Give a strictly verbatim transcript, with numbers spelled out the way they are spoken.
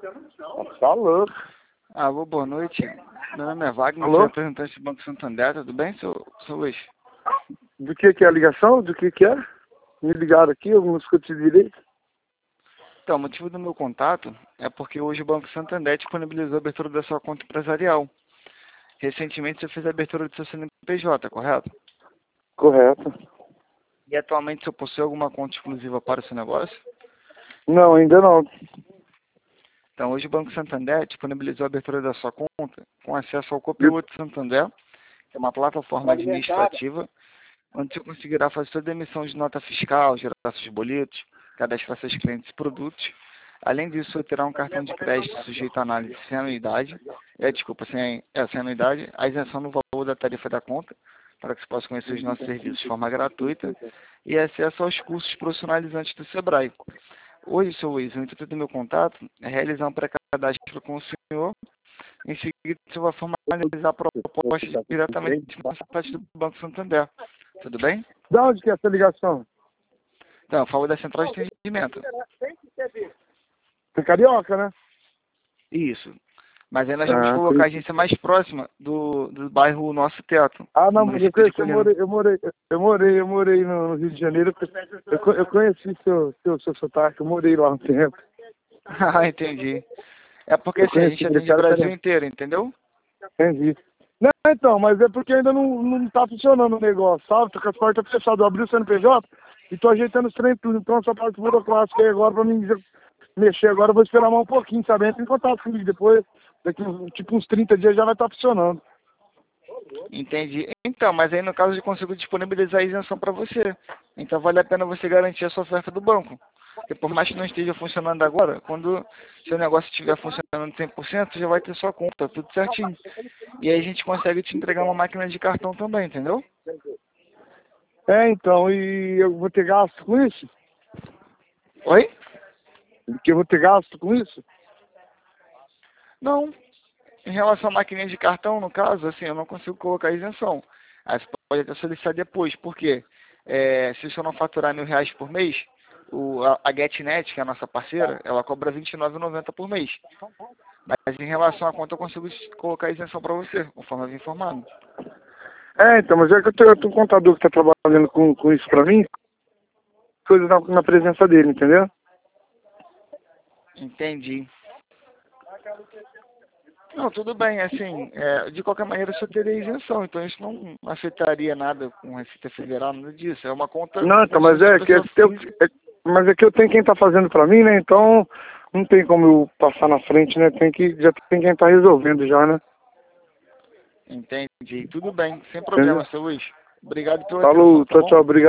Tá louco. Alô, boa noite. Meu nome é Wagner, Alô? sou representante do Banco Santander. Tudo bem, seu, seu Luiz? Do que que é a ligação? Do que que é? Me ligaram aqui, eu não escutei direito. Então, o motivo do meu contato é porque hoje o Banco Santander disponibilizou a abertura da sua conta empresarial. Recentemente você fez a abertura do seu C N P J, correto? Correto. E atualmente você possui alguma conta exclusiva para o seu negócio? Não, ainda não. Então, hoje o Banco Santander disponibilizou a abertura da sua conta com acesso ao Copiloto Santander, que é uma plataforma administrativa, onde você conseguirá fazer toda a emissão de nota fiscal, gerar seus boletos, cadastrar seus clientes e produtos. Além disso, você terá um cartão de crédito sujeito à análise sem anuidade, é, desculpa, sem, é, sem anuidade, a isenção no valor da tarifa da conta, para que você possa conhecer os nossos serviços de forma gratuita, e acesso aos cursos profissionalizantes do Sebrae. Hoje, seu Luiz, o intuito do meu contato é realizar um pré-cadastro com o senhor. Em seguida, você vai formalizar a proposta diretamente no site do Banco Santander. Tudo bem? Da onde que é essa ligação? Então, eu falo da central de atendimento. É carioca, né? Isso. Mas aí nós vamos Ah, colocar a sim. agência mais próxima do, do bairro Nosso Teto. Ah, no não, mas eu município de conheço, eu Colina. morei, eu morei, eu morei, eu morei no no Rio de Janeiro. Eu, co- eu conheci seu, seu, seu sotaque, eu morei lá um tempo. Ah, entendi. É porque Eu assim, a conheci gente aquele atende o cara, Brasil cara, inteiro, entendeu? entendi. Não, então, mas é porque ainda não, não tá funcionando o negócio, sabe? Tô com as portas fechadas, eu abri o C N P J e tô ajeitando os trem tudo. Então essa parte burocrática aí agora pra mim mexer agora, eu vou esperar mais um pouquinho, sabe? Entra em contato comigo depois, daqui uns- tipo uns trinta dias já vai estar funcionando. Entendi. Então, mas aí no caso eu consigo disponibilizar a isenção para você. Então vale a pena você garantir a sua oferta do banco. Porque por mais que não esteja funcionando agora, quando seu negócio estiver funcionando cem por cento, já vai ter sua conta, tudo certinho. E aí a gente consegue te entregar uma máquina de cartão também, entendeu? É, então, e eu vou ter gasto com isso? Oi? Que eu vou ter gasto com isso? Não. Em relação à maquininha de cartão, no caso, assim, eu não consigo colocar isenção. Aí você pode até solicitar depois. Por quê? É, se você não faturar mil reais por mês, o, a, a GetNet, que é a nossa parceira, ela cobra vinte e nove reais e noventa centavos por mês. Mas em relação à conta, eu consigo colocar isenção para você, conforme eu vim informando. É, então, mas é que eu tenho, eu tenho um contador que tá trabalhando com, com isso pra mim, coisa na, na presença dele, entendeu? Entendi. Não, tudo bem, assim, é, de qualquer maneira você teria isenção, então isso não afetaria nada com a Receita Federal, nada disso. É uma conta Não, então, como se mas fosse é que pessoa eu, física. é, mas é que eu tenho quem tá fazendo pra mim, né? Então não tem como eu passar na frente, né? Tem que, já tem quem tá resolvendo já, né? Entendi. Tudo bem, sem Entendeu? problema, seu Luiz. Obrigado pela atenção, Falou, tá tchau, bom? tchau, obrigado.